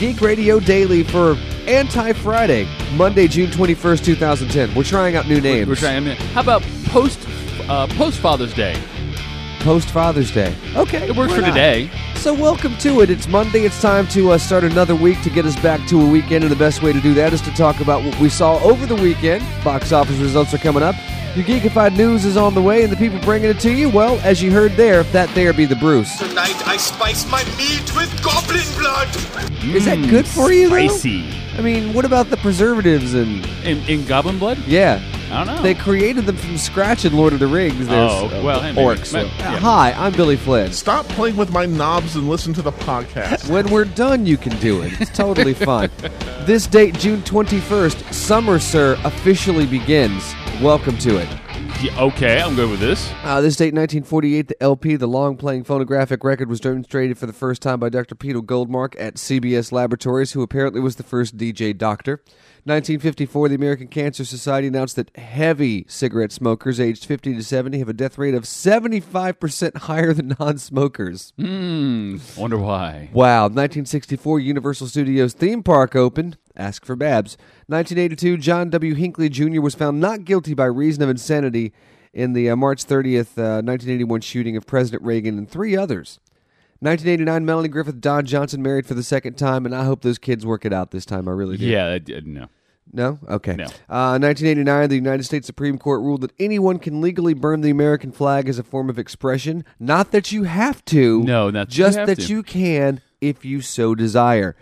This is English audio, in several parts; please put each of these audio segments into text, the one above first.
Geek Radio Daily for Anti-Friday, Monday, June 21st, 2010. We're trying out new names. We're trying. How about post Father's Day? Post Father's Day. Okay. It works for today. So welcome to it. It's Monday. It's time to start another week to get us back to a weekend, and the best way to do that is to talk about what we saw over the weekend. Box office results are coming up. Your geekified news is on the way, and the people bringing it to you, well, as you heard there, that there be the Bruce. Tonight I spice my meat with goblin blood. Is that good for you, though? Spicy. I mean, what about the preservatives and... In goblin blood? Yeah. I don't know. They created them from scratch in Lord of the Rings. There's, well, hey, maybe. orcs. Yeah. Hi, I'm Billy Flynn. Stop playing with my knobs and listen to the podcast. When we're done, you can do it. It's totally fine. This date, June 21st, Summer Sir officially begins. Welcome to it. Yeah, okay, I'm good with this. This date, 1948, the LP, the long-playing phonographic record, was demonstrated for the first time by Dr. Peter Goldmark at CBS Laboratories, who apparently was the first DJ doctor. 1954, the American Cancer Society announced that heavy cigarette smokers aged 50 to 70 have a death rate of 75% higher than non-smokers. Wonder why. Wow. 1964, Universal Studios theme park opened. Ask for Babs. 1982, John W. Hinckley Jr. was found not guilty by reason of insanity in the March 30th, 1981 shooting of President Reagan and three others. 1989, Melanie Griffith, Don Johnson married for the second time, and I hope those kids work it out this time. I really do. Yeah, no. No? Okay. No. 1989, the United States Supreme Court ruled that anyone can legally burn the American flag as a form of expression. Not that you have to. No, not that just you have that to. you can if you so desire.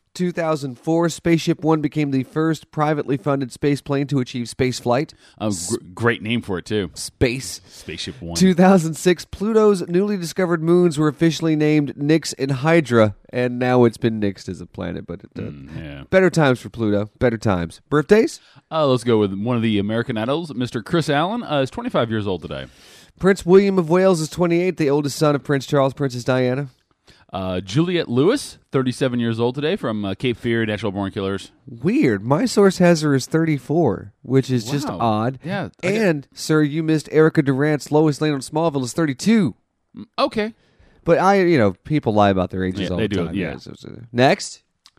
2004, Spaceship One became the first privately funded space plane to achieve space flight. Great name for it, too. Spaceship One. 2006, Pluto's newly discovered moons were officially named Nix and Hydra, and now it's been nixed as a planet. But better times for Pluto. Better times. Birthdays? Let's go with one of the American Idols. Mr. Chris Allen is 25 years old today. Prince William of Wales is 28, the oldest son of Prince Charles, Princess Diana. Juliette Lewis, 37 years old today, from Cape Fear, Natural Born Killers. Weird. My source has her as 34, which is just odd. Yeah. And, sir, you missed Erica Durant's Lois Lane on Smallville is 32. Okay. But people lie about their ages all they the do, time. yeah. Next.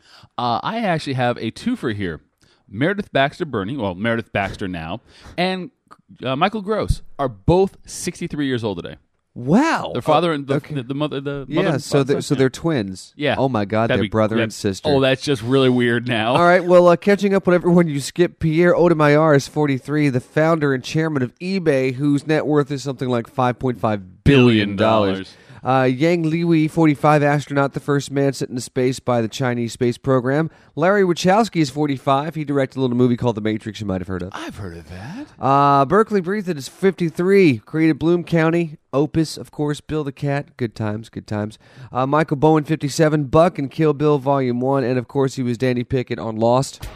I actually have a twofer here. Meredith Baxter Burney, well, Meredith Baxter now, and Michael Gross are both 63 years old today. Wow. Their father and the mother. Yeah, so they're twins. Yeah. Oh, my God, they're brother and sister. Oh, that's just really weird now. All right, well, catching up with everyone you skipped, Pierre Odumayar is 43, the founder and chairman of eBay, whose net worth is something like $5.5 billion. Yang Liwei, 45, astronaut, the first man sent into space by the Chinese space program. Larry Wachowski is 45. He directed a little movie called The Matrix you might have heard of. I've heard of that. Berkeley Breathed is 53. Created Bloom County. Opus, of course. Bill the Cat. Good times, good times. Michael Bowen, 57. Buck and Kill Bill Volume 1. And, of course, he was Danny Pickett on Lost.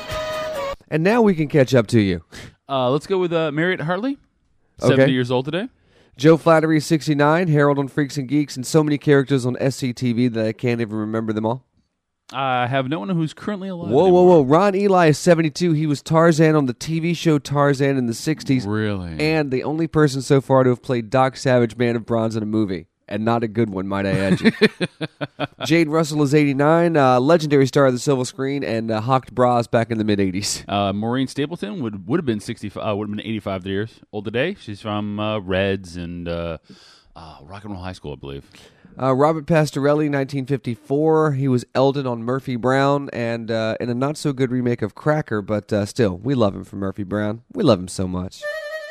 And now we can catch up to you. Let's go with Marriott Hartley, 70 years old today. Joe Flattery, 69, Harold on Freaks and Geeks, and so many characters on SCTV that I can't even remember them all. I have no one who's currently alive. Whoa. Ron Eli is 72. He was Tarzan on the TV show Tarzan in the 60s. Really? And the only person so far to have played Doc Savage, Man of Bronze in a movie. And not a good one, might I add you. Jade Russell is 89, legendary star of the silver screen, and hawked bras back in the mid-'80s. Maureen Stapleton would have been 65. Would have been 85 years old today. She's from Reds and Rock and Roll High School, I believe. Robert Pastorelli, 1954. He was Eldon on Murphy Brown, and in a not-so-good remake of Cracker, but still, we love him for Murphy Brown. We love him so much.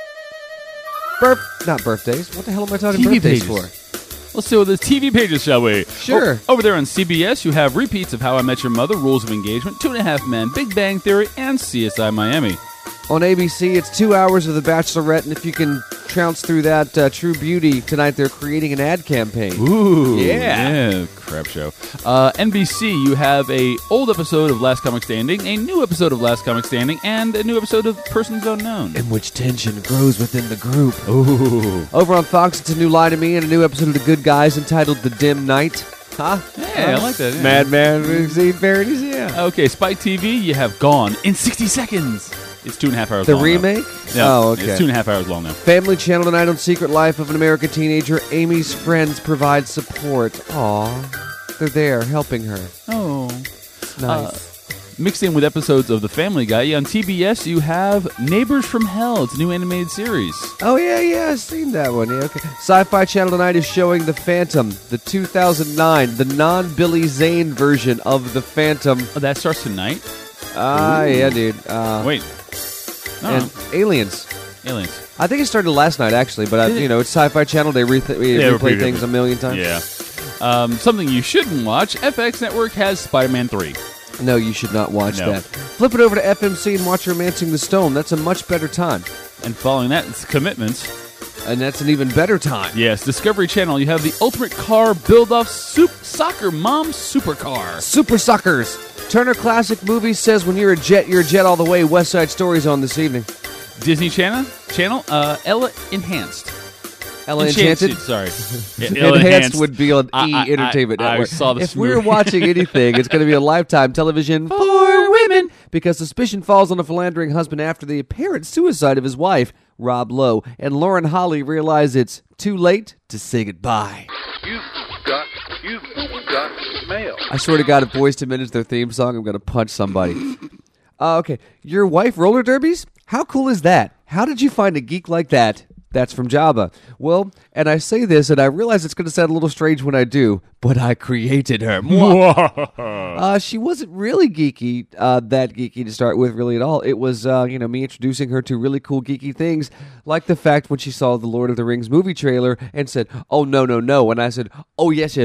Not birthdays. What the hell am I talking TV birthdays pages. for? Let's do the TV pages, shall we? Sure. Over there on CBS, you have repeats of How I Met Your Mother, Rules of Engagement, 2.5 Men, Big Bang Theory, and CSI Miami. On ABC, it's 2 hours of The Bachelorette, and if you can trounce through that True Beauty, tonight they're creating an ad campaign. Ooh. Yeah. Crap show. NBC, you have a old episode of Last Comic Standing, a new episode of Last Comic Standing, and a new episode of Persons Unknown. In which tension grows within the group. Ooh. Over on Fox, it's a new Lie to Me and a new episode of The Good Guys entitled The Dim Night. Huh? Yeah, I like that. Yeah. Madman magazine parodies, yeah. Okay, Spike TV, you have Gone in 60 Seconds. It's 2.5 hours The long. remake? No, Oh, okay. It's 2.5 hours long now. Family Channel tonight on Secret Life of an American Teenager. Amy's friends provide support. Aw, they're there helping her. Oh. Nice. Mixed in with episodes of The Family Guy, on TBS you have Neighbors from Hell. It's a new animated series. Oh, yeah, I've seen that one. Yeah, okay. Sci-Fi Channel tonight is showing The Phantom, the 2009, the non-Billy Zane version of The Phantom. Oh, that starts tonight? Yeah, dude. Wait. And Aliens. Aliens. I think it started last night, actually, but, it's Sci-Fi Channel. They replay things a million times. Yeah. Something you shouldn't watch, FX Network has Spider-Man 3. No, you should not watch that. Flip it over to FMC and watch Romancing the Stone. That's a much better time. And following that, it's Commitments. And that's an even better time. Yes, Discovery Channel, you have the Ultimate Car Build-Off Soccer Mom Supercar. Super Suckers. Turner Classic Movies says when you're a jet all the way. West Side Story's on this evening. Disney Channel, Ella Enhanced. Ella Enchanted? Sorry. Enhanced would be on Entertainment Network. I saw this If we're watching anything, it's going to be a Lifetime television for women because suspicion falls on a philandering husband after the apparent suicide of his wife, Rob Lowe, and Lauren Holly realize it's too late to say goodbye. You've got mail. I swear to God, if Boyz II Men is their theme song, I'm going to punch somebody. Okay. Your wife roller derbies? How cool is that? How did you find a geek like that? That's from Jabba. Well, and I say this, and I realize it's going to sound a little strange when I do, but I created her. She wasn't really geeky, that geeky to start with, really at all. It was, me introducing her to really cool geeky things, like the fact when she saw the Lord of the Rings movie trailer and said, "Oh, no," and I said, "Oh, yes."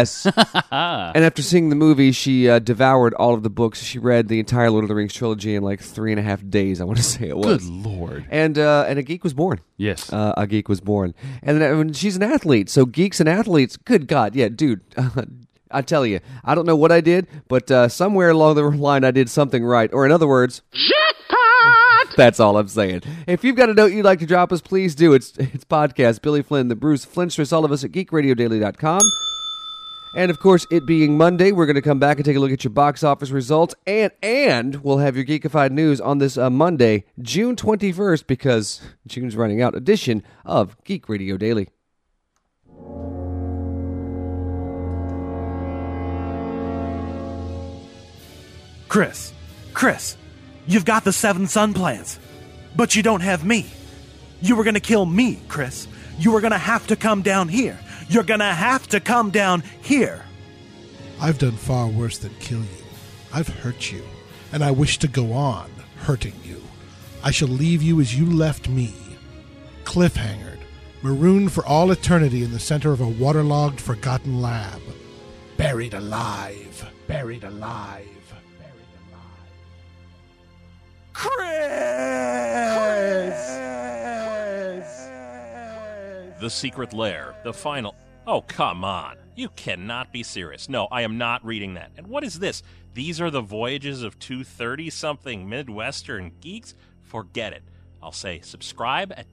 And after seeing the movie, she devoured all of the books. She read the entire Lord of the Rings trilogy in like 3.5 days, I want to say it was. Good Lord. And a geek was born. Yes. A geek was born. And then she's an athlete, so geeks and athletes, good God, yeah, dude. I tell you, I don't know what I did, but somewhere along the line I did something right. Or in other words, jackpot! That's all I'm saying. If you've got a note you'd like to drop us, please do. It's podcast, Billy Flynn, the Bruce Flintstress, all of us at geekradiodaily.com. And, of course, it being Monday, we're going to come back and take a look at your box office results, and we'll have your Geekified news on this Monday, June 21st, because June's running out, edition of Geek Radio Daily. Chris, you've got the 7 sun plants, but you don't have me. You were going to kill me, Chris. You were going to have to come down here. You're going to have to come down here. I've done far worse than kill you. I've hurt you, and I wish to go on hurting you. I shall leave you as you left me, cliffhangered, marooned for all eternity in the center of a waterlogged, forgotten lab. Buried alive, buried alive. The Secret Lair, the final... Oh, come on. You cannot be serious. No, I am not reading that. And what is this? These are the voyages of 230-something Midwestern geeks? Forget it. I'll say subscribe at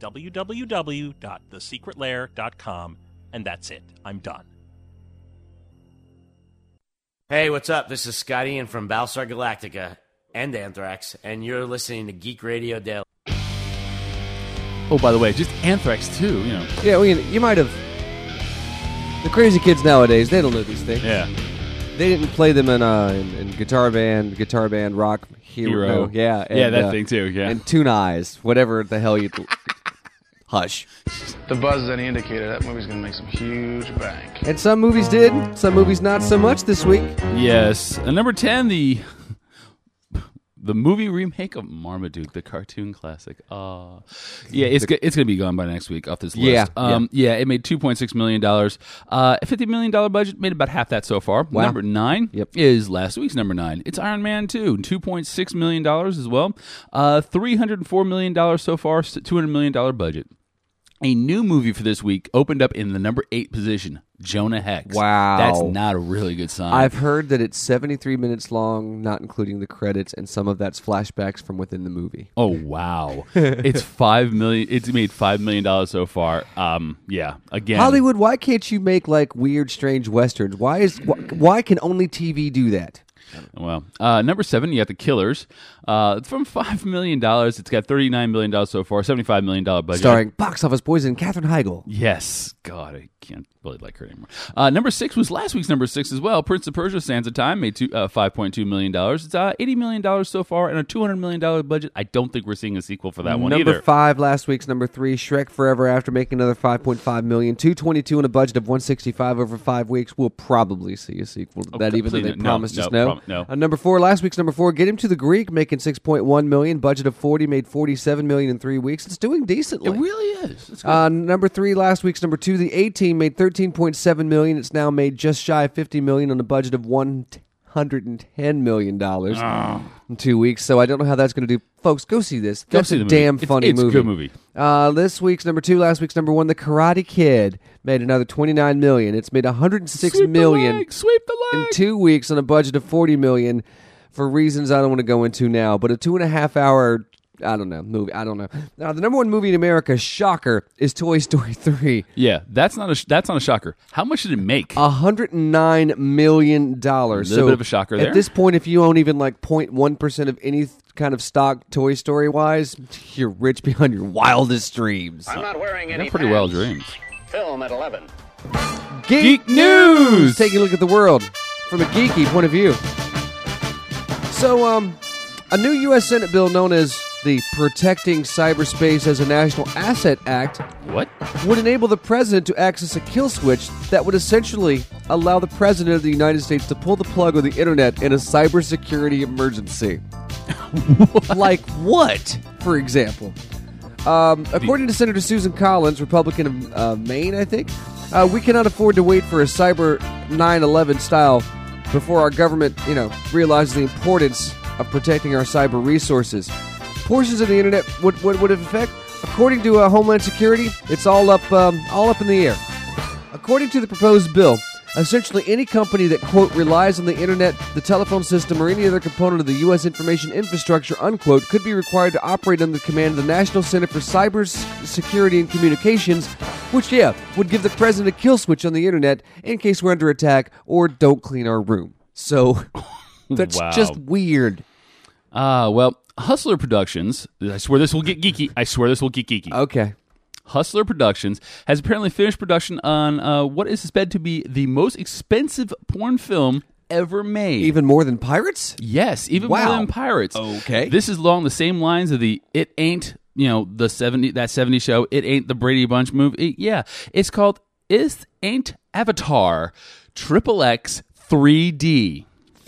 www.thesecretlair.com, and that's it. I'm done. Hey, what's up? This is Scotty Ian from Battlestar Galactica and Anthrax, and you're listening to Geek Radio Daily. Oh, by the way, just Anthrax, too, you know. Yeah, well, you might have... The crazy kids nowadays, they don't know these things. Yeah. They didn't play them in Guitar Band, Rock Hero. Yeah. And, yeah, that thing, too, yeah. And Toon Eyes, whatever the hell you... Hush. The buzz is any indicator that movie's going to make some huge bank. And some movies did, some movies not so much this week. Yes. And number 10, the movie remake of Marmaduke, the cartoon classic. Yeah, it's going to be gone by next week off this list. Yeah, it made $2.6 million. A $50 million budget, made about half that so far. Wow. Number 9 is last week's number 9. It's Iron Man 2, $2.6 million as well. $304 million so far, $200 million budget. A new movie for this week opened up in the number 8 position, Jonah Hex. Wow. That's not a really good sign. I've heard that it's 73 minutes long, not including the credits, and some of that's flashbacks from within the movie. Oh, wow. It's $5 million. It's made $5 million so far. Yeah, again. Hollywood, why can't you make like weird, strange westerns? Why can only TV do that? Well, number 7, you got The Killers. From $5 million, it's got $39 million so far, $75 million budget. Starring box office poison Katherine Heigl. Yes. God, I can't really like her anymore. Number 6 was last week's number 6 as well. Prince of Persia: Sands of Time made $5.2 million. It's $80 million so far and a $200 million budget. I don't think we're seeing a sequel for that one either. Number 5, last week's number 3, Shrek Forever After, making another $5.5 million. $222 and a budget of $165 over 5 weeks. We'll probably see a sequel to that, even though they promised us no. Number 4, last week's number 4, Get Him to the Greek, making $6.1 million. Budget of $40, made $47 million in 3 weeks. It's doing decently. It really is. That's good. Number 3, last week's number 2, The A-Team, made $13.7 million. It's now made just shy of $50 million on a budget of $110 million in 2 weeks. So I don't know how that's going to do. Folks, go see this. That's a damn funny movie. It's a good movie. This week's number 2, last week's number 1, The Karate Kid, made another $29 million. It's made $106 million Sweep the leg. in 2 weeks on a budget of $40 million for reasons I don't want to go into now. But a 2.5 hour movie. I don't know. Now, the number 1 movie in America, shocker, is Toy Story 3. Yeah, that's not a shocker. How much did it make? $109 million. A little bit of a shocker there. At this point, if you own even like 0.1% of any kind of stock Toy Story wise, you're rich beyond your wildest dreams. I'm not wearing any pretty wild dreams. Film at 11. Geek News! Taking a look at the world from a geeky point of view. So, a new U.S. Senate bill known as the Protecting Cyberspace as a National Asset Act would enable the president to access a kill switch that would essentially allow the president of the United States to pull the plug on the internet in a cybersecurity emergency. Like what, for example? According to Senator Susan Collins, Republican of Maine, I think, we cannot afford to wait for a cyber 9/11 style before our government, realizes the importance of protecting our cyber resources. Portions of the internet would have effect. According to Homeland Security, it's all up in the air. According to the proposed bill, essentially any company that, quote, relies on the internet, the telephone system, or any other component of the U.S. information infrastructure, unquote, could be required to operate under the command of the National Center for Cyber Security and Communications, which, would give the president a kill switch on the internet in case we're under attack or don't clean our room. So, that's just weird. Well, Hustler Productions, I swear this will get geeky. Okay. Hustler Productions has apparently finished production on what is suspected to be the most expensive porn film ever made. Even more than Pirates? Yes, even more than Pirates. Okay. This is along the same lines of the It Ain't, that 70s show, It Ain't the Brady Bunch movie. It's called It Ain't Avatar XXX 3D.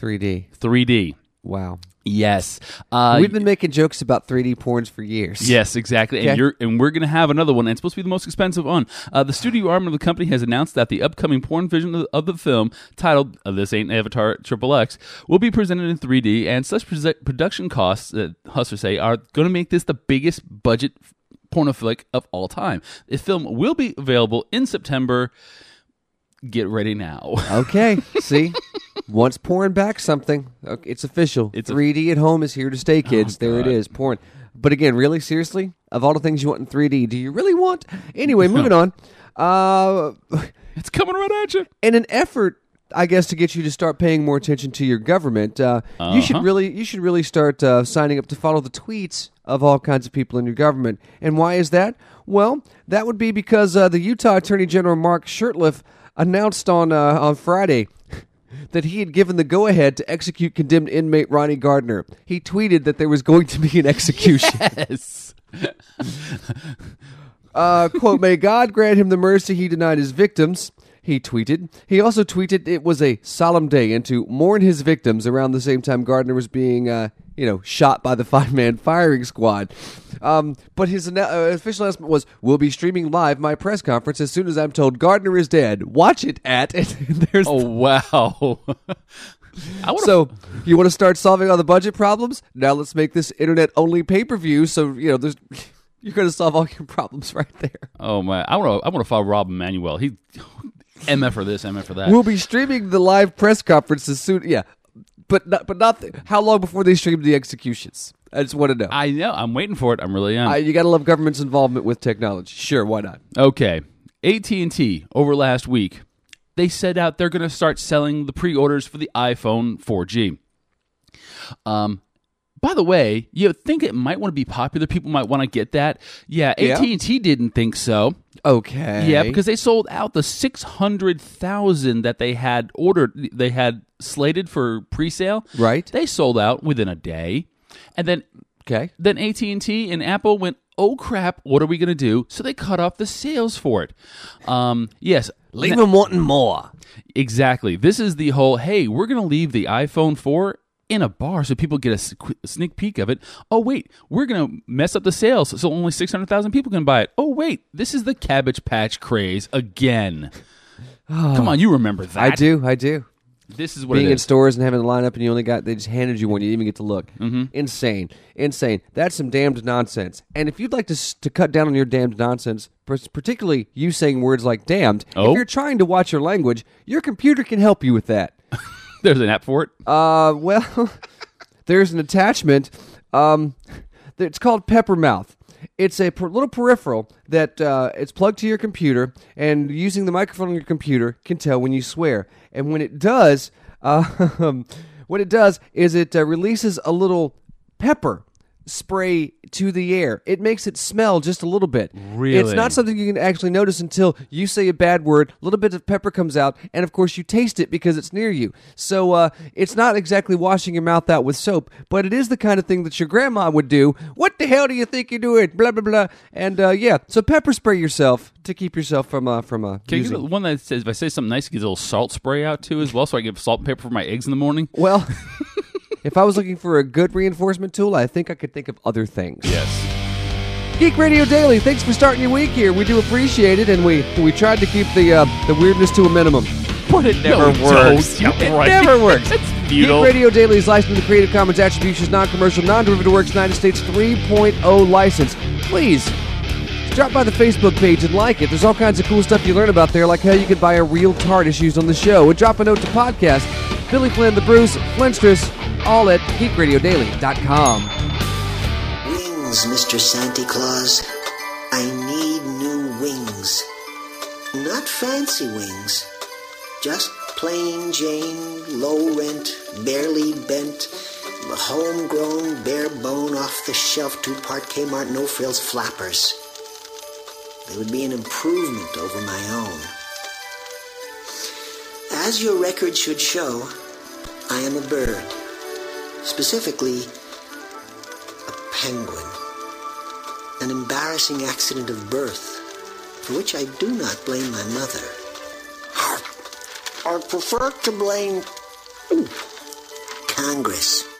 3D. Wow. Yes. We've been making jokes about 3D porns for years. Yes, exactly. Okay. And we're going to have another one, and it's supposed to be the most expensive one. The studio arm of the company has announced that the upcoming porn version of the film, titled This Ain't Avatar XXX, will be presented in 3D, and such production costs, that Hustler say, are going to make this the biggest budget porno flick of all time. The film will be available in September. Get ready now. Okay. See? Once porn back something, it's official. 3D at home is here to stay, kids. There it is, porn. But again, really, seriously, of all the things you want in 3D, do you really want? Anyway, moving on. It's coming right at you. In an effort, I guess, to get you to start paying more attention to your government, you should really start signing up to follow the tweets of all kinds of people in your government. And why is that? Well, that would be because the Utah Attorney General Mark Shurtleff announced on Friday that he had given the go-ahead to execute condemned inmate Ronnie Gardner. He tweeted that there was going to be an execution. Yes. Quote, may God grant him the mercy he denied his victims, he tweeted. He also tweeted it was a solemn day and to mourn his victims around the same time Gardner was being, shot by the 5-man firing squad. But his official announcement was, we'll be streaming live my press conference as soon as I'm told Gardner is dead. Watch it at... And there's wow. So, you want to start solving all the budget problems? Now let's make this internet-only pay-per-view so, there's... You're going to solve all your problems right there. Oh, man. I want to follow Rob Emanuel. He... MF for this, MF for that. We'll be streaming the live press conference as soon... Yeah. But not how long before they stream the executions? I just want to know. I know. I'm waiting for it. I'm really am. You got to love government's involvement with technology. Sure, why not? Okay. AT&T, over last week, they said out they're going to start selling the pre-orders for the iPhone 4G. By the way, you think it might want to be popular. People might want to get that. Yeah, AT&T didn't think so. Okay. Yeah, because they sold out the 600,000 that they had ordered. They had slated for pre-sale. Right. They sold out within a day. And then AT&T and Apple went, oh, crap, what are we going to do? So they cut off the sales for it. Yes. Leave them wanting more. Exactly. This is the whole, hey, we're going to leave the iPhone 4 in a bar so people get a sneak peek of it. Oh, wait, we're going to mess up the sales so only 600,000 people can buy it. Oh, wait, this is the Cabbage Patch craze again. Come on, you remember that. I do. This is what being it in is. stores and having a lineup, and they just handed you one. You didn't even get to look. Insane. That's some damned nonsense. And if you'd like to cut down on your damned nonsense, particularly you saying words like damned, if you're trying to watch your language, your computer can help you with that. There's an app for it? Well, there's an attachment. It's called Peppermouth. It's a little peripheral that it's plugged to your computer, and using the microphone on your computer can tell when you swear. And when it does, it releases a little pepper spray to the air. It makes it smell just a little bit. Really? It's not something you can actually notice until you say a bad word, a little bit of pepper comes out, and of course you taste it because it's near you. So it's not exactly washing your mouth out with soap, but it is the kind of thing that your grandma would do. What the hell do you think you're doing? Blah, blah, blah. And so pepper spray yourself to keep yourself from Can you get one that says, if I say something nice, it gives a little salt spray out too as well, so I give salt and pepper for my eggs in the morning? Well... If I was looking for a good reinforcement tool, I think I could think of other things. Yes. Geek Radio Daily, thanks for starting your week here. We do appreciate it, and we tried to keep the weirdness to a minimum. But it never works. Never works. It's futile. Geek Radio Daily is licensed in the Creative Commons Attribution, Non-Commercial, Non-Derivative Works, United States 3.0 license. Please, drop by the Facebook page and like it. There's all kinds of cool stuff you learn about there, like how you can buy a real TARDIS used on the show. And drop a note to podcast. Billy Flynn, the Bruce, Flintstress, all at geekradiodaily.com. Wings, Mr. Santa Claus. I need new wings. Not fancy wings. Just plain Jane, low rent, barely bent, homegrown, bare bone, off the shelf, 2-part Kmart, no frills flappers. They would be an improvement over my own. As your record should show, I am a bird. Specifically, a penguin. An embarrassing accident of birth, for which I do not blame my mother. I prefer to blame Congress.